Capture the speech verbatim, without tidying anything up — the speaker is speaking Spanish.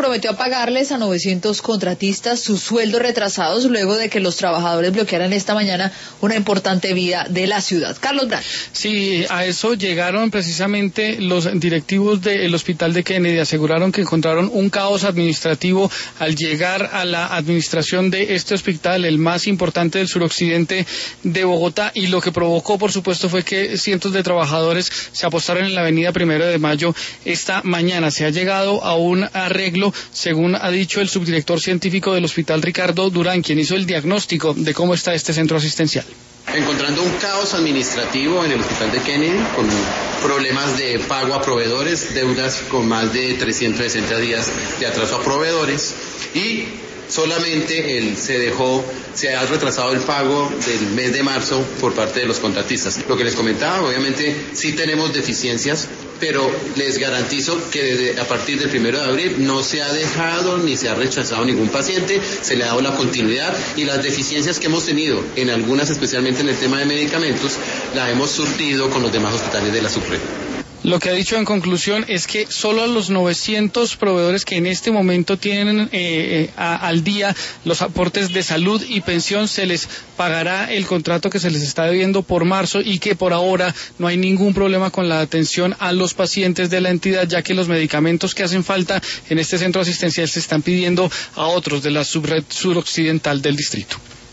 comprometió a pagarles a novecientos contratistas sus sueldos retrasados luego de que los trabajadores bloquearan esta mañana una importante vía de la ciudad. Carlos Brand. Sí, a eso llegaron precisamente los directivos del hospital de Kennedy. Aseguraron que encontraron un caos administrativo al llegar a la administración de este hospital, el más importante del suroccidente de Bogotá, y lo que provocó, por supuesto, fue que cientos de trabajadores se apostaron en la avenida Primero de Mayo esta mañana. Se ha llegado a un arreglo, según ha dicho el subdirector científico del hospital, Ricardo Durán, quien hizo el diagnóstico de cómo está este centro asistencial. Encontrando un caos administrativo en el hospital de Kennedy, con problemas de pago a proveedores, deudas con más de trescientos sesenta días de atraso a proveedores, y solamente el, se dejó, se ha retrasado el pago del mes de marzo por parte de los contratistas. Lo que les comentaba, obviamente sí tenemos deficiencias, pero les garantizo que desde, a partir del primero de abril no se ha dejado ni se ha rechazado ningún paciente, se le ha dado la continuidad, y las deficiencias que hemos tenido, en algunas especialmente en el tema de medicamentos, la hemos surtido con los demás hospitales de la Suprema. Lo que ha dicho en conclusión es que solo a los novecientos proveedores que en este momento tienen eh, a, al día los aportes de salud y pensión se les pagará el contrato que se les está debiendo por marzo, y que por ahora no hay ningún problema con la atención a los pacientes de la entidad, ya que los medicamentos que hacen falta en este centro asistencial se están pidiendo a otros de la subred suroccidental del distrito.